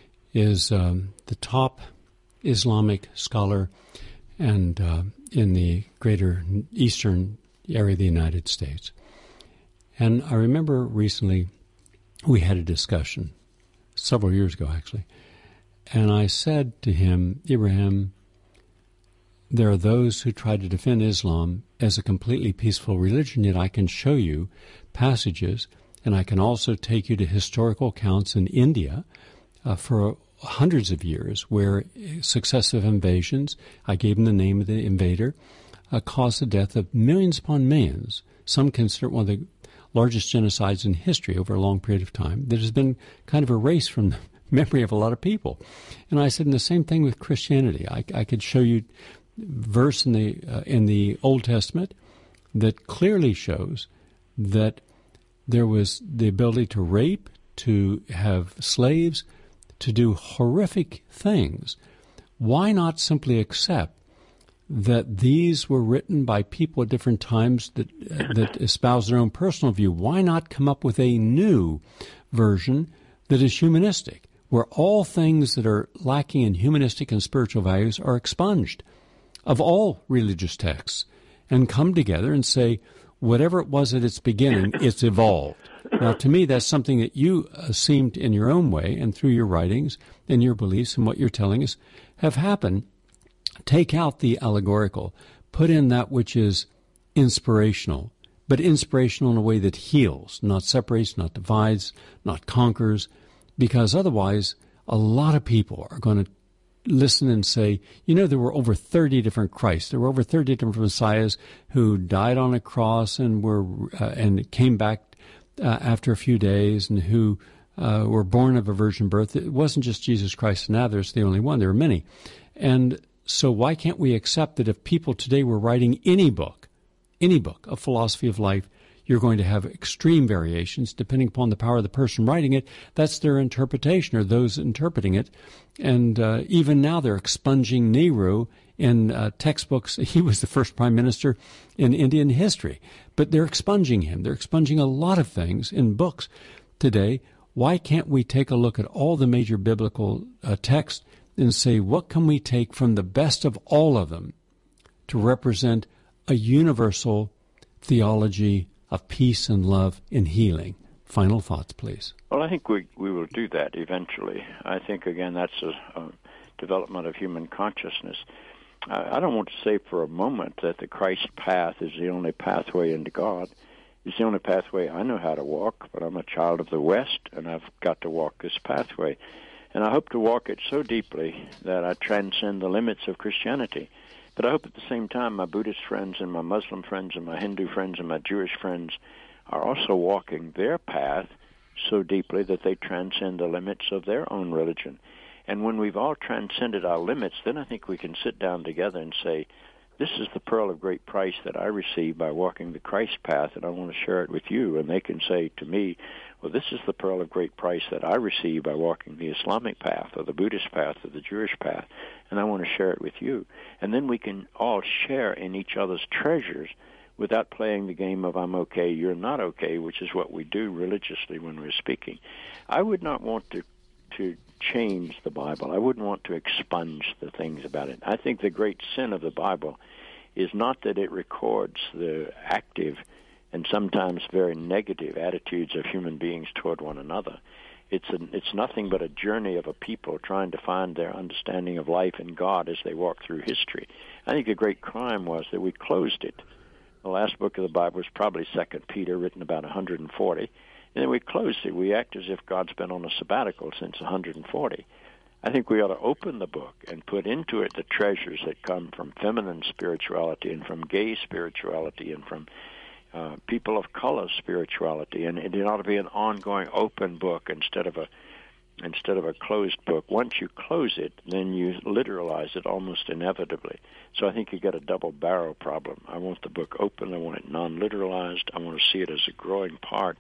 Speaker 2: is um, the top Islamic scholar and uh, in the greater eastern area of the United States. And I remember recently we had a discussion, several years ago actually, and I said to him, Ibrahim, there are those who try to defend Islam as a completely peaceful religion, yet I can show you passages, and I can also take you to historical accounts in India uh, for hundreds of years where successive invasions, I gave him the name of the invader, uh, caused the death of millions upon millions. Some consider it one of the largest genocides in history over a long period of time that has been kind of erased from the memory of a lot of people. And I said, and the same thing with Christianity. I, I could show you verse in the uh, in the Old Testament that clearly shows that there was the ability to rape, to have slaves, to do horrific things. Why not simply accept that these were written by people at different times that uh, that espouse their own personal view? Why not come up with a new version that is humanistic, where all things that are lacking in humanistic and spiritual values are expunged of all religious texts and come together and say, whatever it was at its beginning, it's evolved. Now, to me, that's something that you uh, seemed in your own way and through your writings and your beliefs and what you're telling us have happened. take out the allegorical, put in that which is inspirational, but inspirational in a way that heals, not separates, not divides, not conquers, because otherwise a lot of people are going to listen and say, you know, there were over thirty different Christs. There were over thirty different Messiahs who died on a cross and were uh, and came back uh, after a few days, and who uh, were born of a virgin birth. It wasn't just Jesus Christ of Nazareth, the only one. There were many. And so why can't we accept that if people today were writing any book, any book of philosophy of life, you're going to have extreme variations depending upon the power of the person writing it. That's their interpretation, or those interpreting it. And uh, even now they're expunging Nehru in uh, textbooks. He was the first prime minister in Indian history. But they're expunging him. They're expunging a lot of things in books today. Why can't we take a look at all the major biblical uh, texts and say, what can we take from the best of all of them to represent a universal theology of peace and love and healing? Final thoughts, please.
Speaker 3: Well, I think we we will do that eventually. I think, again, that's a, a development of human consciousness. I, I don't want to say for a moment that the Christ path is the only pathway into God. It's the only pathway I know how to walk, but I'm a child of the West, and I've got to walk this pathway. And I hope to walk it so deeply that I transcend the limits of Christianity. But I hope at the same time my Buddhist friends and my Muslim friends and my Hindu friends and my Jewish friends are also walking their path so deeply that they transcend the limits of their own religion. And when we've all transcended our limits, then I think we can sit down together and say, this is the pearl of great price that I received by walking the Christ path, and I want to share it with you. And they can say to me, well, this is the pearl of great price that I received by walking the Islamic path or the Buddhist path or the Jewish path, and I want to share it with you. And then we can all share in each other's treasures without playing the game of I'm okay, you're not okay, which is what we do religiously when we're speaking. I would not want to to change the Bible. I wouldn't want to expunge the things about it. I think the great sin of the Bible is not that it records the active and sometimes very negative attitudes of human beings toward one another. It's a, it's nothing but a journey of a people trying to find their understanding of life and God as they walk through history. I think the great crime was that we closed it. The last book of the Bible was probably Second Peter, written about one hundred forty, and then we closed it. We act as if God's been on a sabbatical since one hundred forty. I think we ought to open the book and put into it the treasures that come from feminine spirituality and from gay spirituality and from uh, people of color spirituality, and it ought to be an ongoing open book instead of a instead of a closed book. Once you close it, then you literalize it almost inevitably. So I think you get a double barrel problem. I want the book open. I want it non-literalized. I want to see it as a growing part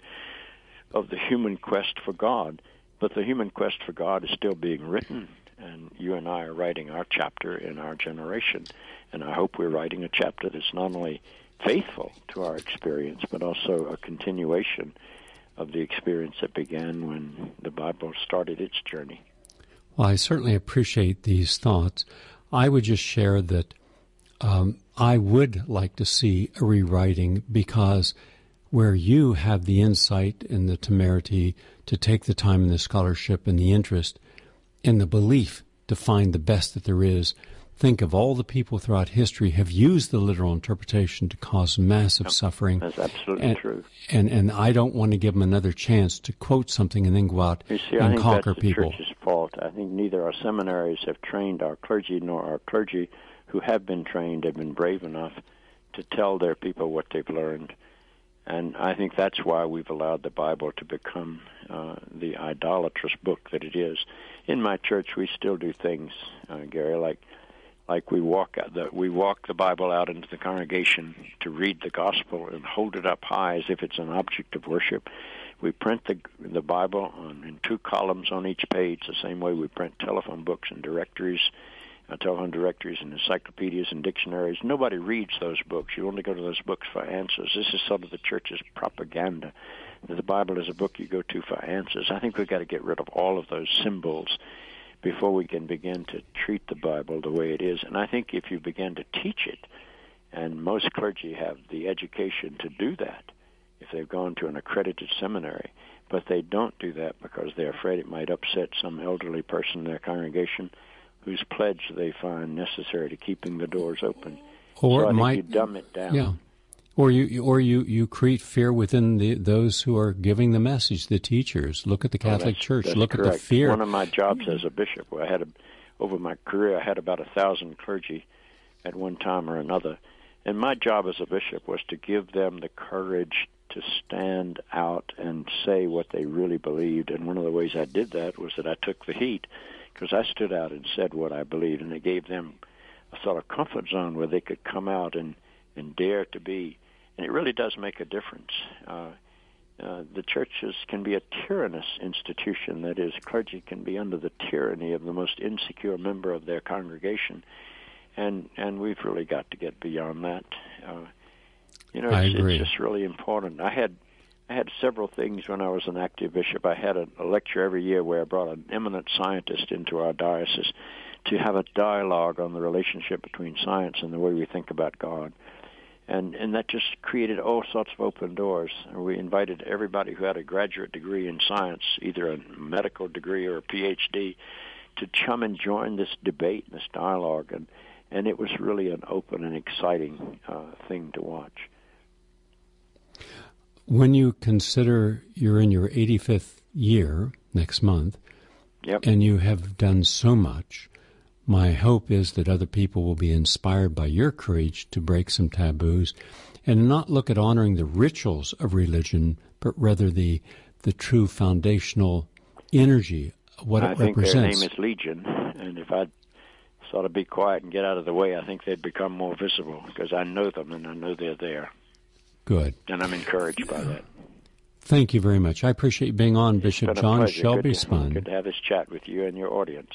Speaker 3: of the human quest for God. But the human quest for God is still being written, and you and I are writing our chapter in our generation. And I hope we're writing a chapter that's not only faithful to our experience, but also a continuation of the experience that began when the Bible started its journey.
Speaker 2: Well, I certainly appreciate these thoughts. I would just share that um, I would like to see a rewriting, because where you have the insight and the temerity to take the time and the scholarship and the interest and the belief to find the best that there is, think of all the people throughout history have used the literal interpretation to cause massive
Speaker 3: Yep.
Speaker 2: suffering.
Speaker 3: That's absolutely
Speaker 2: and,
Speaker 3: true.
Speaker 2: And and I don't want to give them another chance to quote something and then go out
Speaker 3: You see, I
Speaker 2: and
Speaker 3: think
Speaker 2: conquer
Speaker 3: that's the
Speaker 2: people.
Speaker 3: church's fault. I think neither our seminaries have trained our clergy, nor our clergy who have been trained have been brave enough to tell their people what they've learned. And I think that's why we've allowed the Bible to become uh, the idolatrous book that it is. In my church, we still do things, uh, Gary, like like we walk out the, we walk the Bible out into the congregation to read the gospel and hold it up high as if it's an object of worship. We print the the Bible on, in two columns on each page, the same way we print telephone books and directories, uh, telephone directories and encyclopedias and dictionaries. Nobody reads those books. You only go to those books for answers. This is sort of the church's propaganda, that the Bible is a book you go to for answers. I think we've got to get rid of all of those symbols before we can begin to treat the Bible the way it is. And I think if you begin to teach it, and most clergy have the education to do that, if they've gone to an accredited seminary, but they don't do that because they're afraid it might upset some elderly person in their congregation, whose pledge they find necessary to keeping the doors open.
Speaker 2: Or
Speaker 3: so I
Speaker 2: it
Speaker 3: think
Speaker 2: might
Speaker 3: you dumb it down.
Speaker 2: Yeah. Or you, or you, you create fear within the, those who are giving the message, the teachers. Look at the Catholic
Speaker 3: oh,
Speaker 2: Church.
Speaker 3: That's
Speaker 2: Look
Speaker 3: correct.
Speaker 2: at the fear.
Speaker 3: One of my jobs as a bishop, I had a, over my career, I had about a thousand clergy at one time or another, and my job as a bishop was to give them the courage to stand out and say what they really believed. And one of the ways I did that was that I took the heat, because I stood out and said what I believed, and it gave them a sort of comfort zone where they could come out and, and dare to be. And it really does make a difference. Uh, uh, the churches can be a tyrannous institution. That is, clergy can be under the tyranny of the most insecure member of their congregation. And and we've really got to get beyond that. Uh, you know, it's, it's just really important. I had I had several things when I was an active bishop. I had a, a lecture every year where I brought an eminent scientist into our diocese to have a dialogue on the relationship between science and the way we think about God. And and that just created all sorts of open doors. We invited everybody who had a graduate degree in science, either a medical degree or a P H D, to come and join this debate, this dialogue. And, and it was really an open and exciting uh, thing to watch.
Speaker 2: When you consider you're in your eighty-fifth year next month,
Speaker 3: yep.
Speaker 2: and you have done so much, my hope is that other people will be inspired by your courage to break some taboos and not look at honoring the rituals of religion, but rather the the true foundational energy, what
Speaker 3: I
Speaker 2: it
Speaker 3: think
Speaker 2: represents.
Speaker 3: Their name is Legion, and if I'd sort of be quiet and get out of the way, I think they'd become more visible, because I know them and I know they're there.
Speaker 2: Good.
Speaker 3: And I'm encouraged by that.
Speaker 2: Thank you very much. I appreciate you being on, Bishop John Shelby Spong.
Speaker 3: Good to have this chat with you and your audience.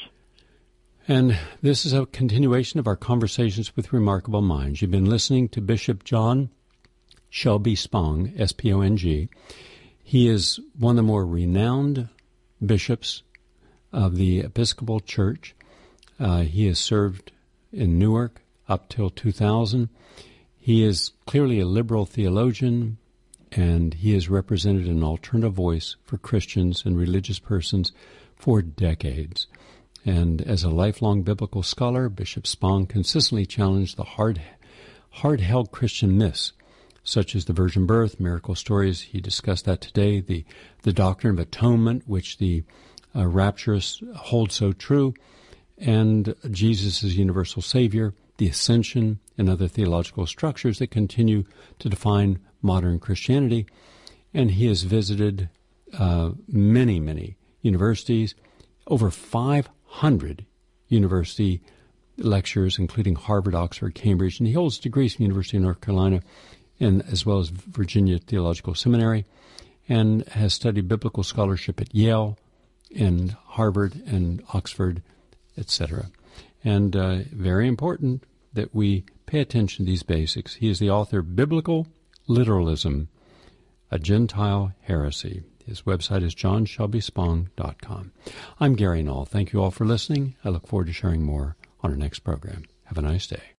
Speaker 2: And this is a continuation of our Conversations with Remarkable Minds. You've been listening to Bishop John Shelby Spong, S P O N G. He is one of the more renowned bishops of the Episcopal Church. Uh, he has served in Newark up till two thousand. He is clearly a liberal theologian, and he has represented an alternative voice for Christians and religious persons for decades. And as a lifelong biblical scholar, Bishop Spong consistently challenged the hard, hard-held Christian myths, such as the virgin birth, miracle stories. He discussed that today, the, the doctrine of atonement, which the uh, rapturists hold so true, and Jesus as universal Savior, the ascension, and other theological structures that continue to define modern Christianity. And he has visited uh, many, many universities, over five hundred university lectures, including Harvard, Oxford, Cambridge, and he holds degrees from the University of North Carolina, and as well as Virginia Theological Seminary, and has studied biblical scholarship at Yale and Harvard and Oxford, et cetera. And uh, very important that we pay attention to these basics. He is the author of Biblical Literalism, a Gentile Heresy. His website is john shelby spong dot com. I'm Gary Null. Thank you all for listening. I look forward to sharing more on our next program. Have a nice day.